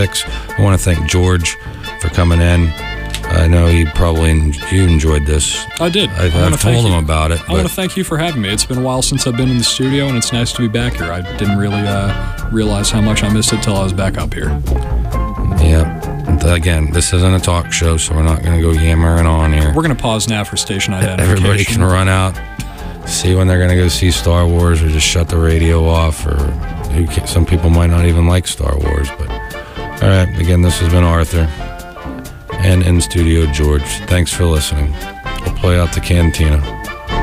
I want to thank George for coming in. I know you enjoyed this. I did. I've told him about it. I want to thank you for having me. It's been a while since I've been in the studio, and it's nice to be back here. I didn't really realize how much I missed it till I was back up here. Yeah. Again, this isn't a talk show, so we're not going to go yammering on here. We're going to pause now for station identification. Everybody can run out, see when they're going to go see Star Wars, or just shut the radio off, or some people might not even like Star Wars. But all right, again, this has been Arthur, and in studio George. Thanks for listening. We'll play out the Cantina.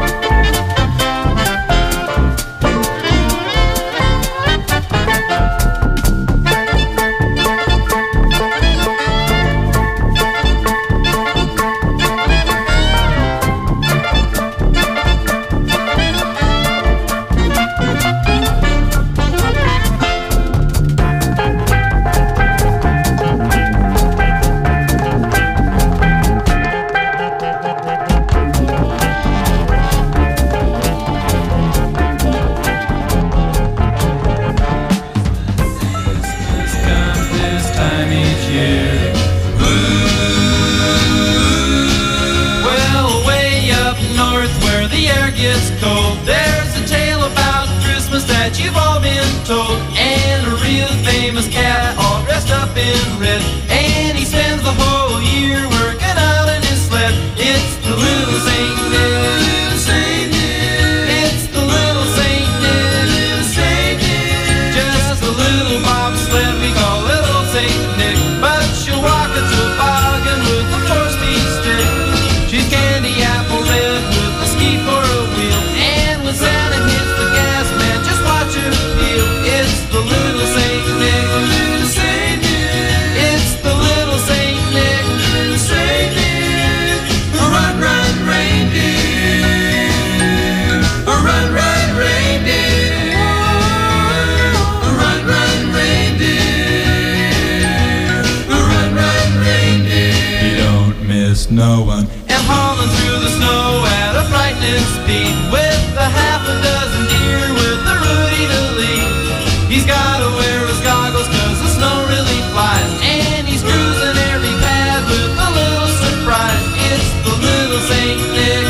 No one. And hauling through the snow at a frightening speed, with a half a dozen deer with the Rudy to lead. He's gotta wear his goggles 'cause the snow really flies, and he's cruising every path with a little surprise. It's the little Saint Nick.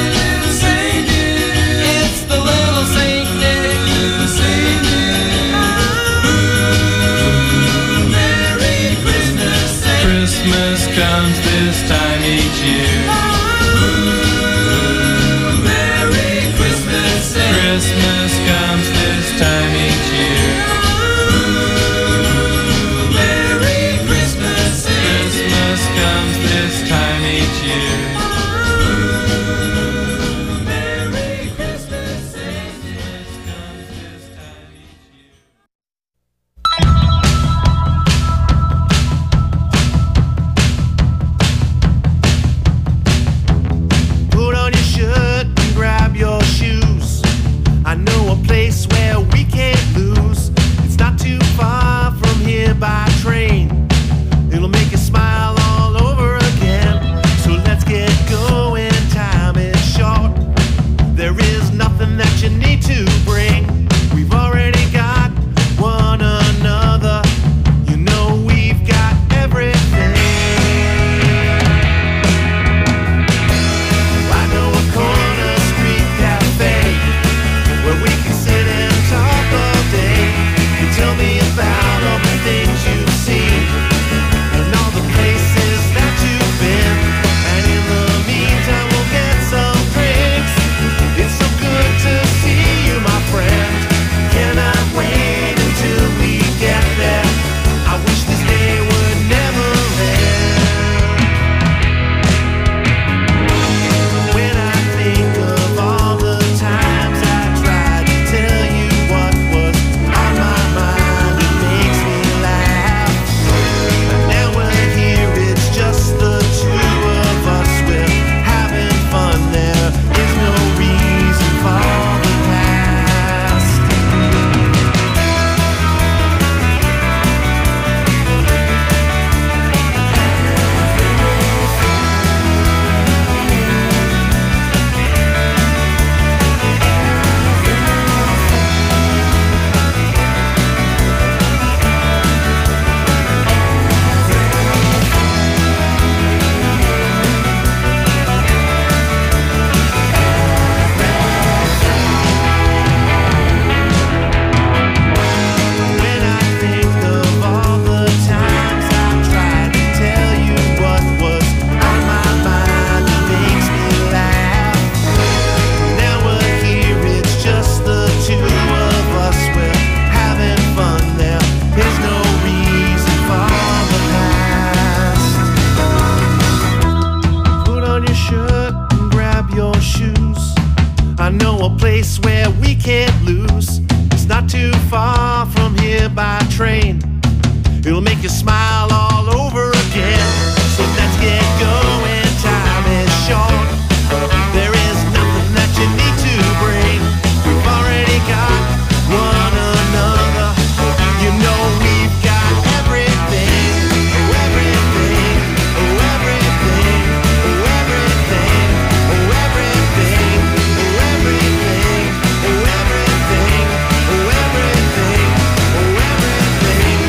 It's the little Saint Nick. Ooh, Merry Christmas, Saint Christmas comes this time each year. Ooh, Merry Christmas, Saint Christmas comes this time each year. Ooh, Merry Christmas, Saint Christmas comes this time each year. Ooh, Merry Christmas, Saint Nick. Comes this time each year. train. It'll make you smile all over again. So let's get going, time is short. There is nothing that you need to bring. We've already got one another. You know we've got everything, oh everything, oh everything, oh everything, oh everything, oh everything, oh everything, oh everything, oh everything.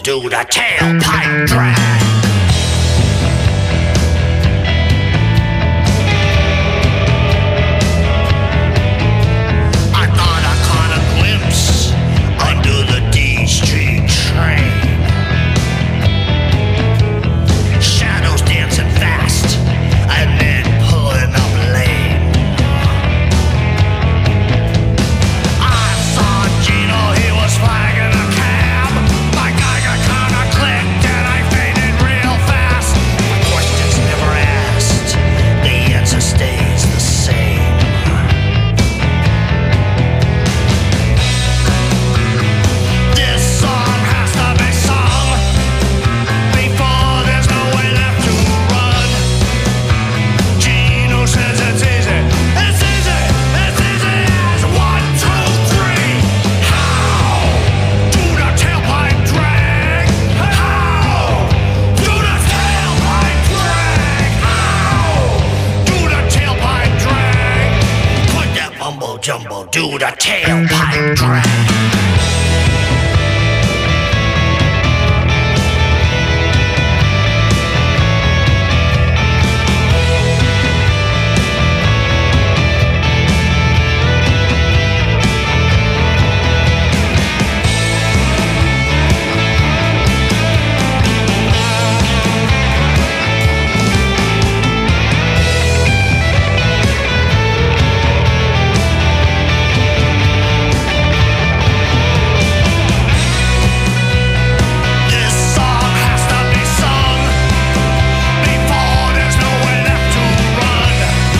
do the tailpipe drag. I thought I caught a glimpse under the D Street train. Shadows dancing fast and then pulling up lane. I saw Gino, he was flagging a cab. My Geiger counter clicked and I faded real fast. Questions never asked, the answer stays the same. This song has to be sung before there's no way left to run. Gino says it's easy. It's easy. It's easy as 1, 2, 3. How do the tailpipe drag? How do the tailpipe drag? How do the tailpipe drag? Put that mumbo jumbo, do the tailpipe drag. This song has to be sung before there's no way left to run.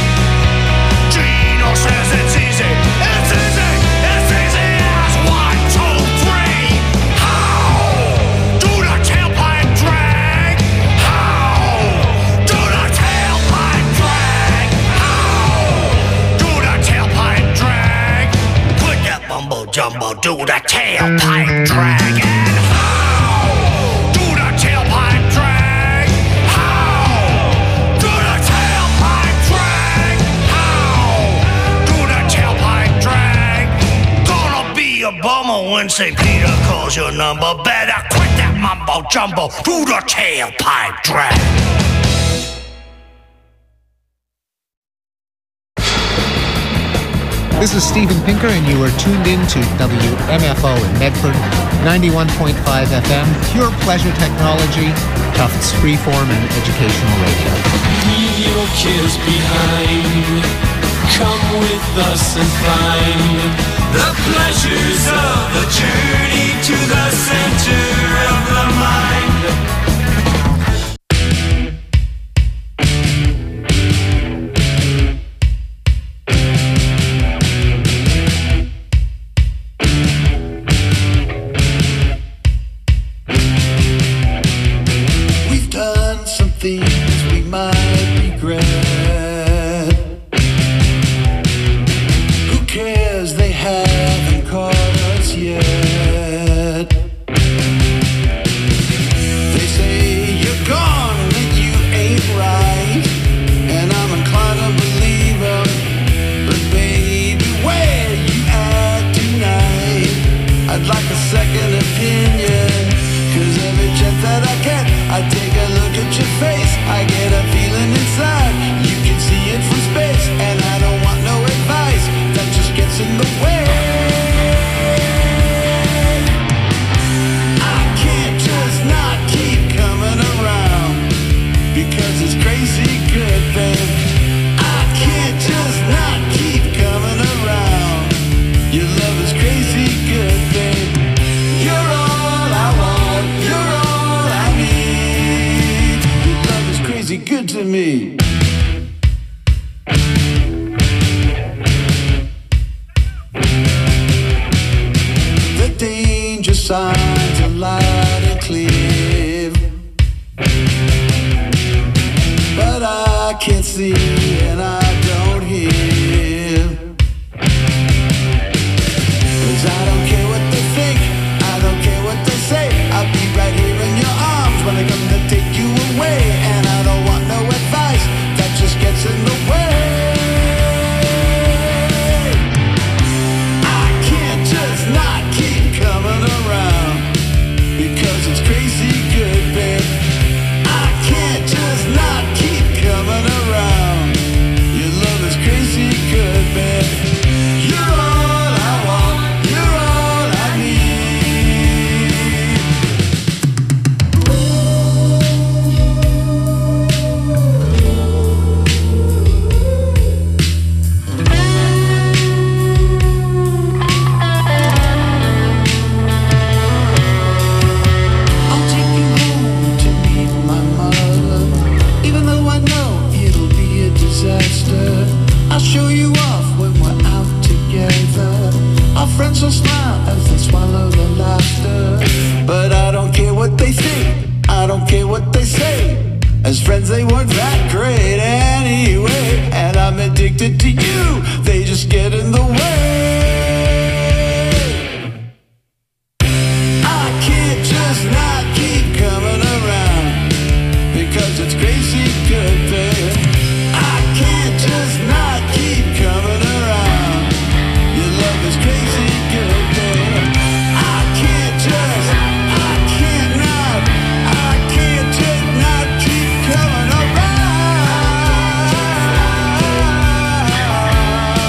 Gino says it's easy. It's easy. It's easy as 1, 2, 3. How do the tailpipe drag? How do the tailpipe drag? How do the tailpipe drag? Put that mumbo jumbo, do the tailpipe drag. And how do the tailpipe drag? How do the tailpipe drag? How do the tailpipe drag? Gonna be a bummer when St. Peter calls your number. Better quit that mumbo jumbo, do the tailpipe drag. This is Steven Pinker, and you are tuned in to WMFO in Medford, 91.5 FM, pure pleasure technology, Tufts freeform and educational radio. Leave your kids behind. Come with us and find the pleasures of the journey to the center of the mind. We've done some things we might regret. Who cares? They haven't caught us yet. They say you're gone and you ain't right, and I'm inclined to believe them. But baby, where you at tonight? I'd like a second opinion, 'cause every chance that I get, I take a look at your face. I get a feeling inside, you can see it from space, and I don't want no advice that just gets in the way. I can't just not keep coming around, because it's crazy good, babe. I can't just not keep coming around. Your love is crazy good, babe. You're all I want, you're all I need. Your love is crazy good to me. The danger signs are loud and clear, but I can't see and I don't hear. 'Cause I don't care what they think, I don't care what they say. I'll be right here in your arms when I come to take you away. And I don't want no advice that just gets in the way. I can't just not keep coming around, will smile as they swallow the laughter. But I don't care what they think, I don't care what they say. As friends they weren't that great anyway. And I'm addicted to you, they just get in the way. I can't just not keep coming around, because it's crazy good, babe. I can't just not keep coming around. Your love is crazy good, babe. I can't just not keep coming around.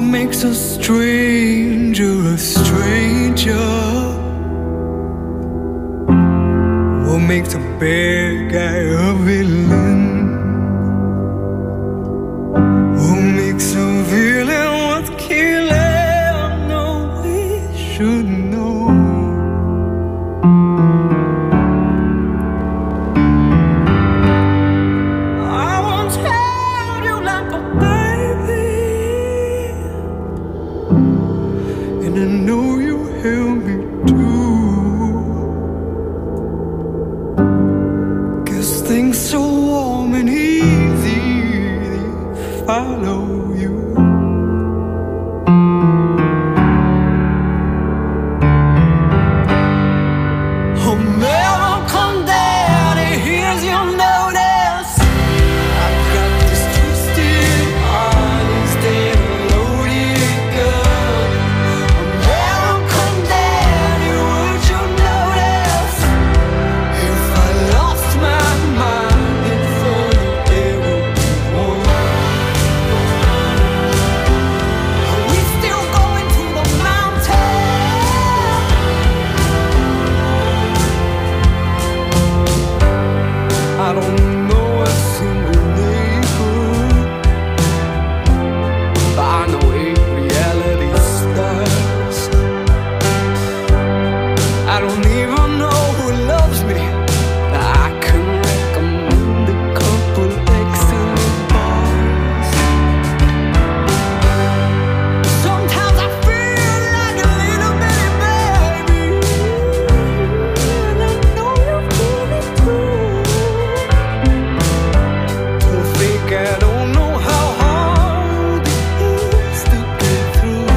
makes a stranger a stranger? What makes a bad guy a villain? What makes a villain worth killing? No, we should know. I won't tell you like a baby, and I know you help me too. Cause things so warm and easy, they follow you. American Daddy, here's your notice. I've got this twisted heart instead of loaded gun. American Daddy, would you notice if I lost my mind in front of everyone? Are we still going to the mountain? I don't know a single neighbor, but I know 8 reality stars. I don't even know who loves me, but I can recommend a couple excellent bars. Sometimes I feel like a little bitty baby, and I know you feel it too. To think I don't know how hard it is to get through.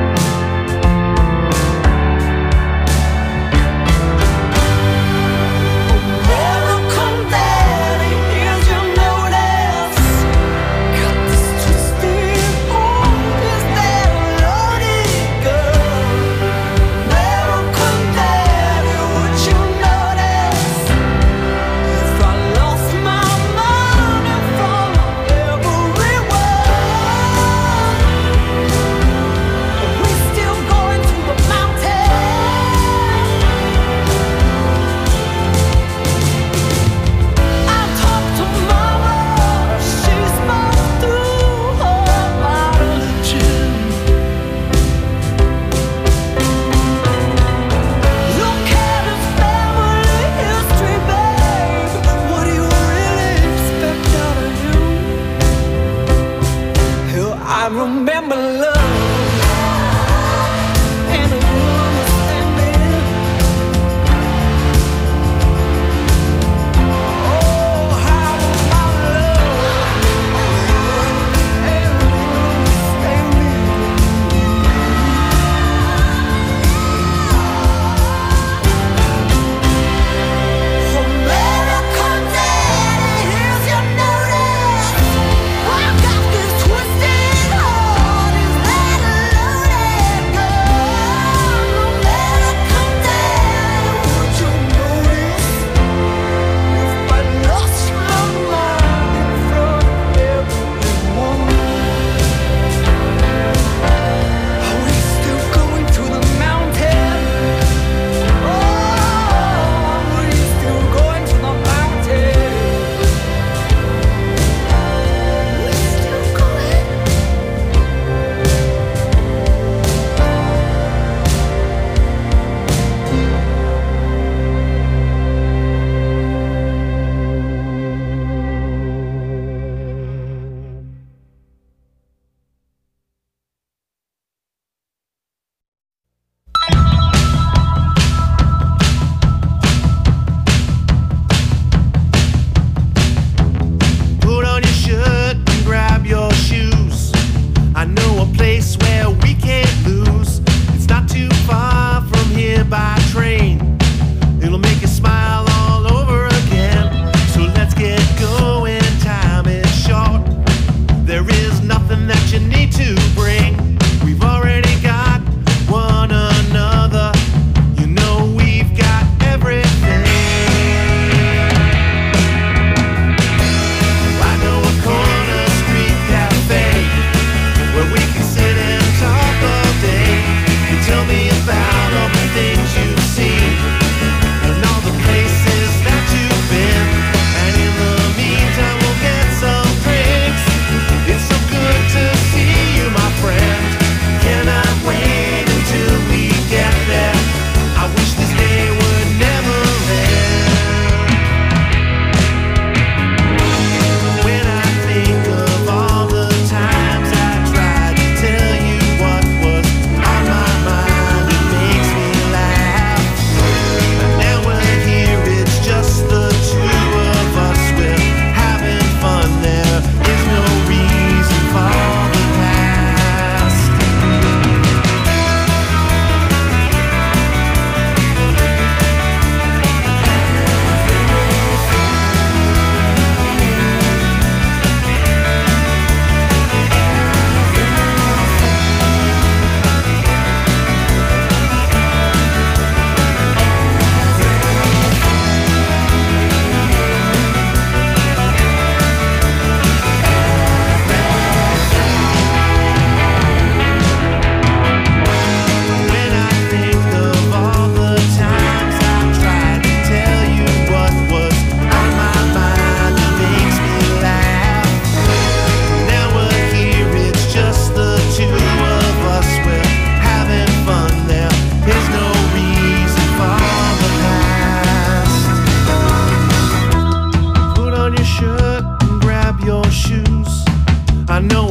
American Daddy, here's your notice. Got this twisted heart, is that a loaded gun? American Daddy, would you notice if I lost my mind in front of everyone? Are we still going to the mountain? I talked to Mama, she smiled through her bottle of gin. Look at his family history, babe. What do you really expect out of him? Hell, I remember love and a understanding. Oh, how my love and understanding. American Daddy, here's your notice. I've got this twisted heart, is that a loaded gun? American Daddy, would you notice if I lost my mind in front of everyone? Are we still going to the mountain? Oh, are we still going to the mountain? We still going? Put on your shirt and grab your shoes. I know a place where we can't lose. It's not too far from here by train. It'll make you smile all over again. So let's get going, time is short. There is nothing that you need to bring. We've already got one another. You know we've got everything. I know a corner street cafe where we can sit and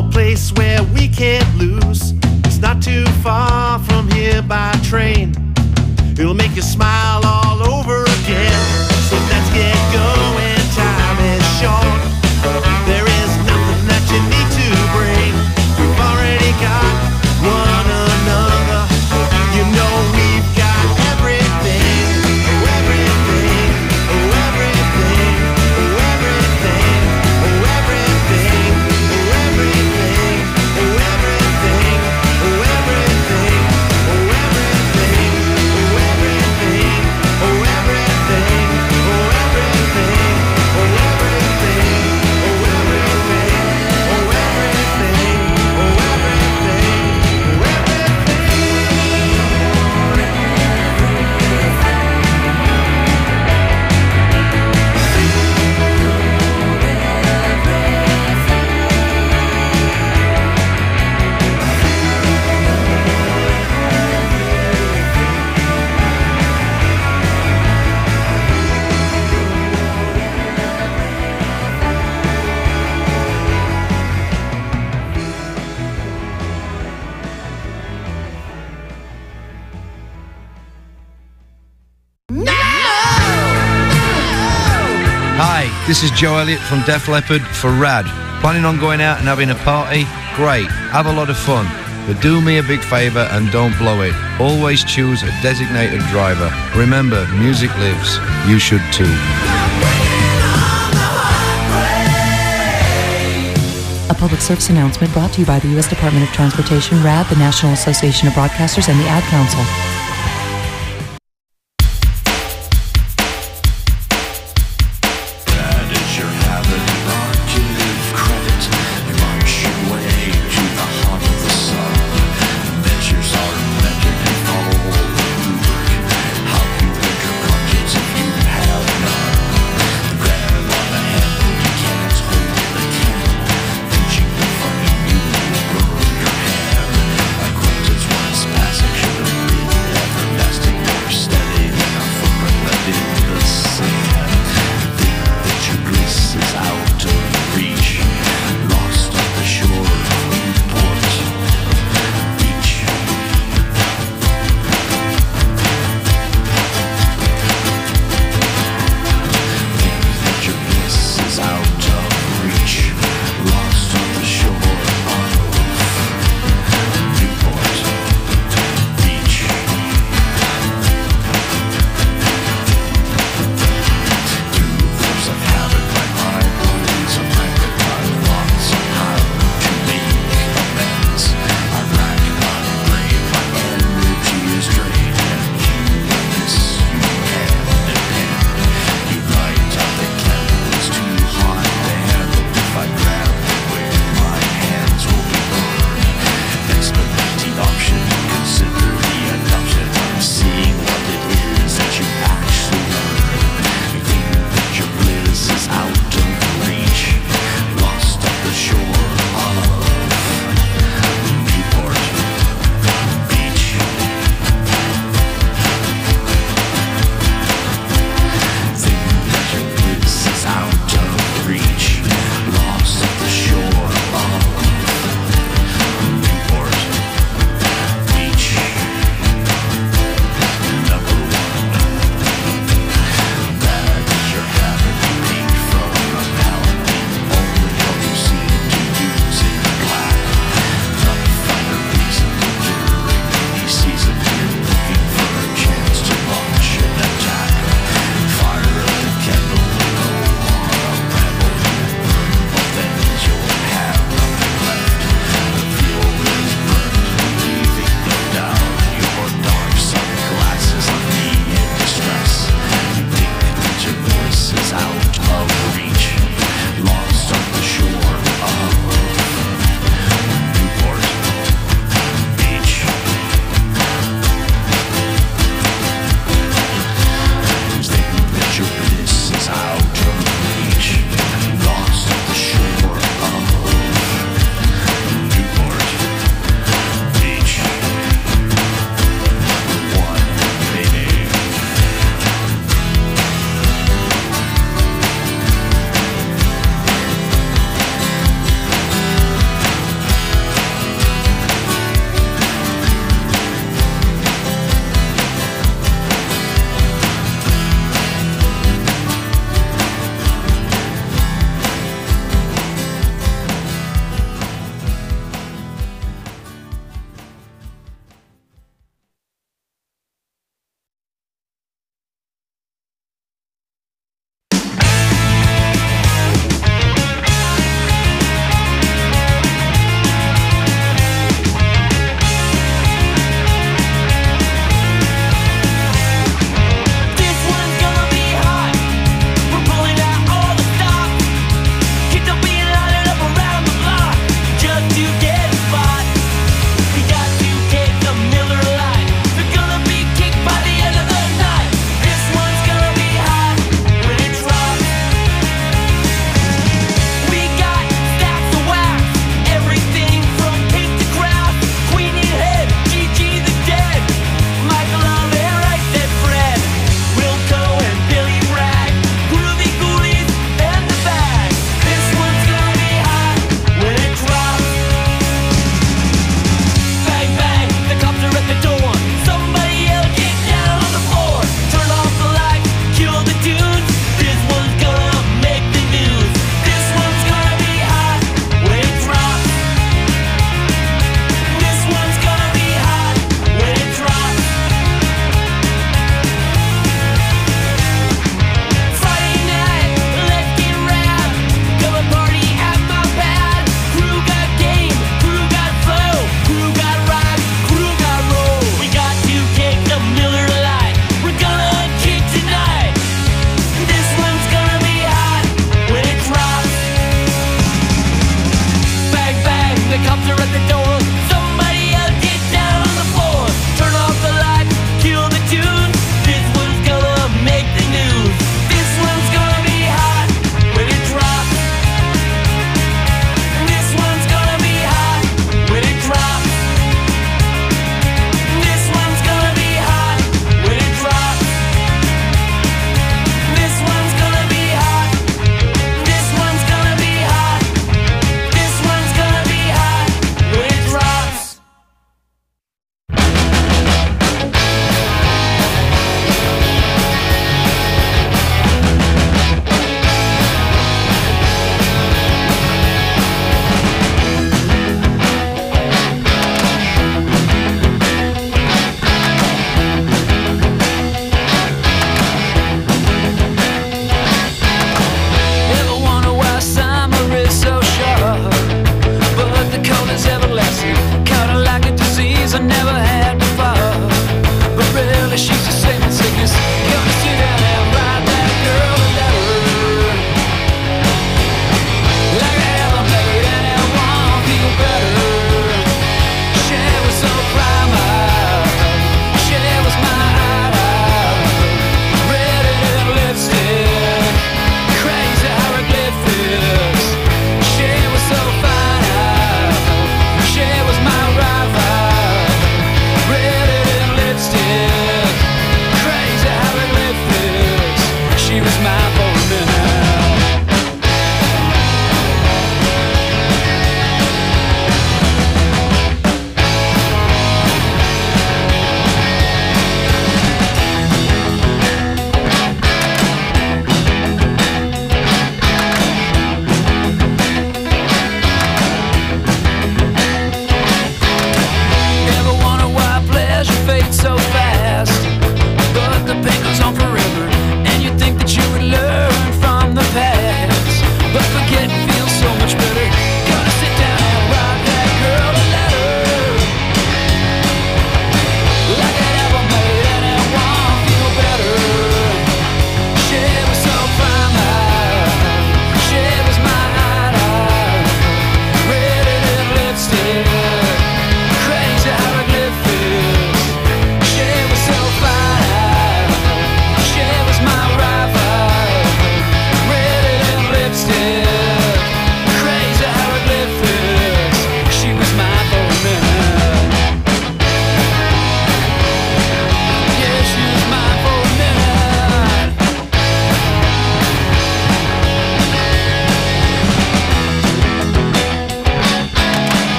small place where we can't lose. It's not too far from here by train. It'll make you smile all over again. So let's get going, time is short. There is nothing that you need to bring. We've already got one another. You know we've got everything, oh everything, oh everything, oh everything, oh everything, oh everything, oh everything, oh everything, oh everything, oh everything, oh everything, oh everything, oh everything, oh everything, oh everything, oh everything, oh Hi, this is Joe Elliott from Def Leppard for Rad. Planning on going out and having a party? Great, have a lot of fun. But do me a big favour and don't blow it. Always choose a designated driver. Remember, music lives. You should too. A public service announcement brought to you by the U.S. Department of Transportation, RAD, the National Association of Broadcasters, and the Ad Council. Passing should have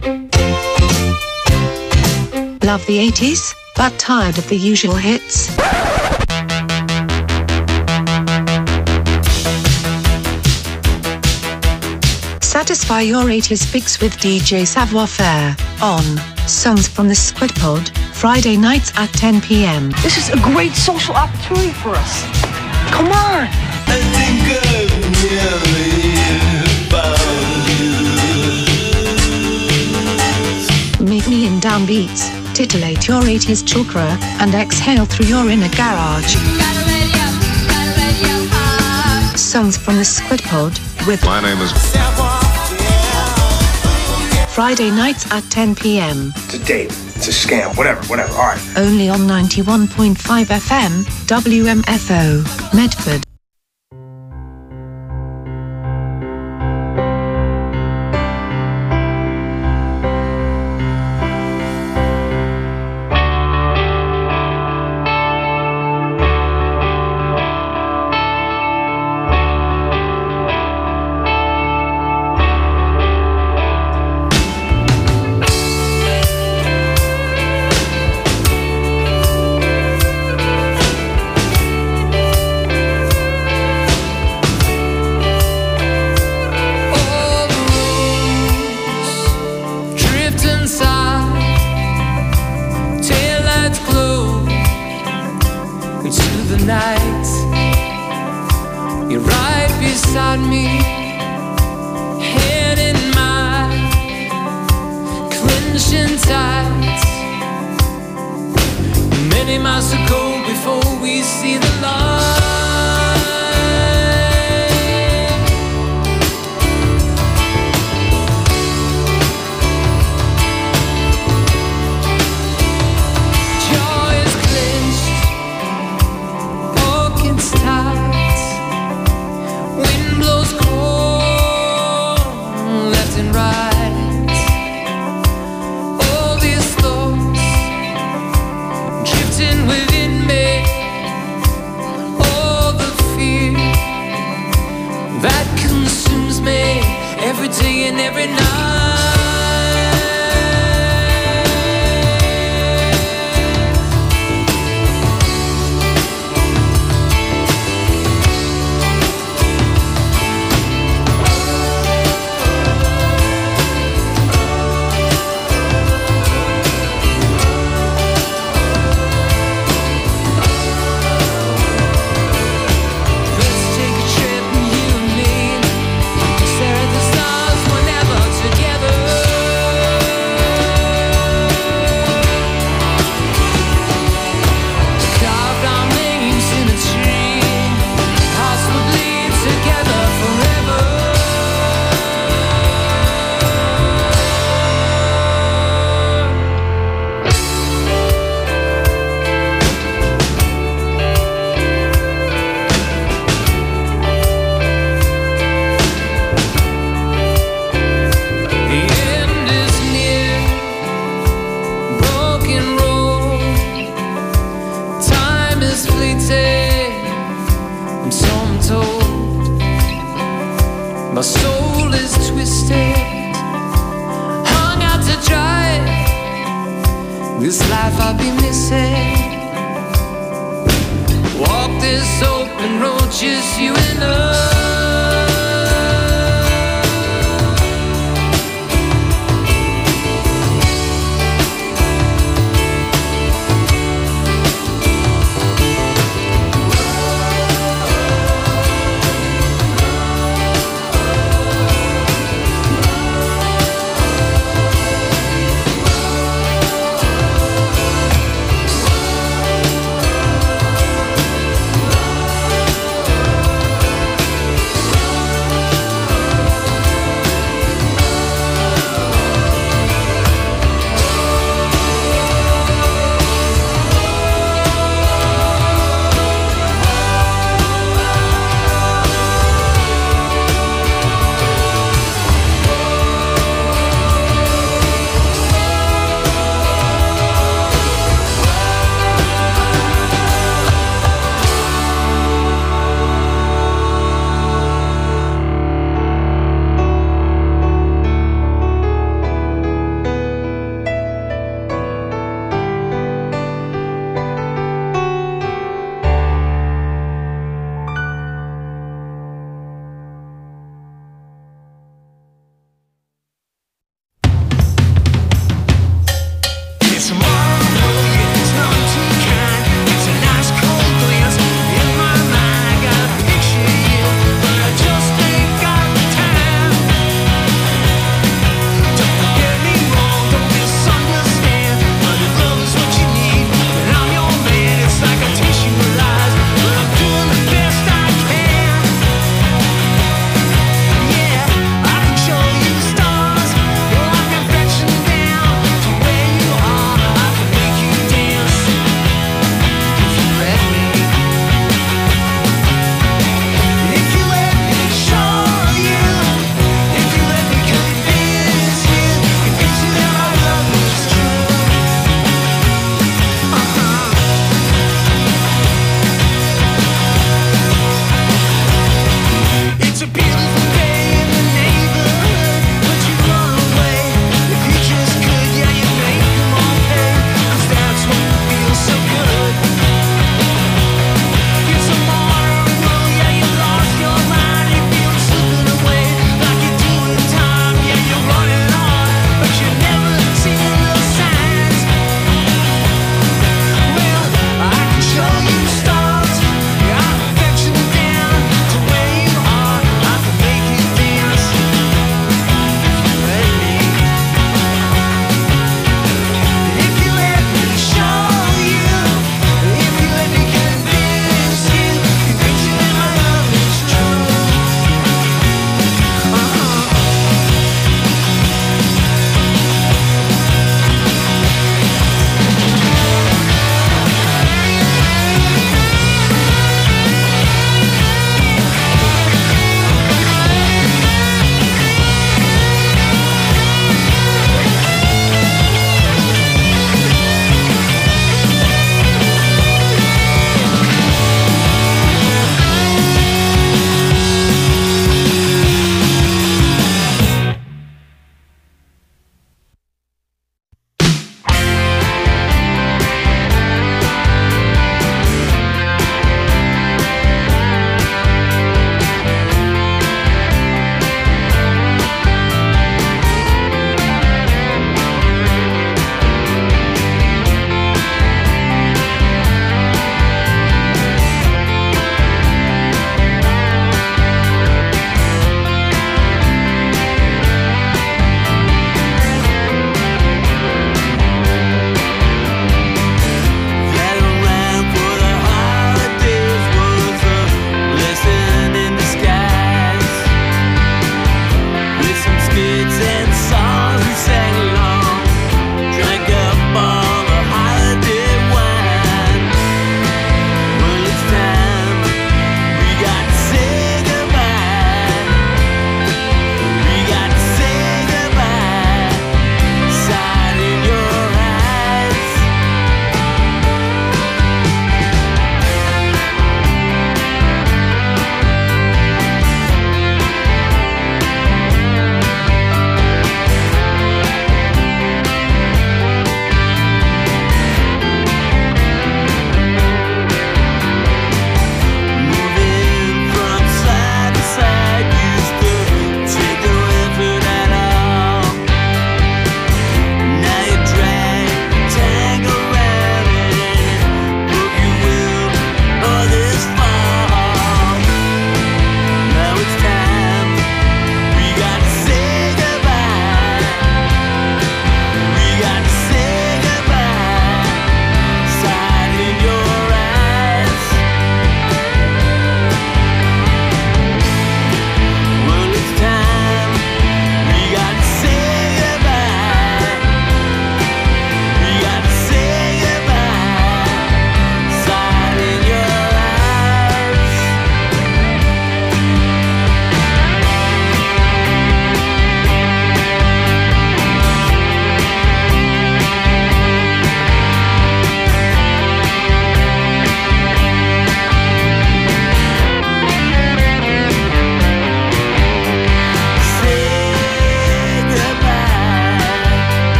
Love the 80s, but tired of the usual hits? Satisfy your 80s fix with DJ Savoir Faire on Songs from the Squid Pod, Friday nights at 10 p.m. This is a great social opportunity for us. Come on! I think I've nearly found you. Meet me in downbeats, titillate your 80s chakra, and exhale through your inner garage. Songs from the Squid Pod with My name is Friday nights at 10 p.m. It's a date. It's a scam. Whatever. All right. Only on 91.5 FM, WMFO, Medford.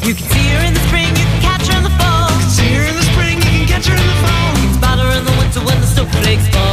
You can see her in the spring, you can catch her in the fall. See her in the spring, you can catch her in the fall. You can spot her in the winter when the snowflakes fall.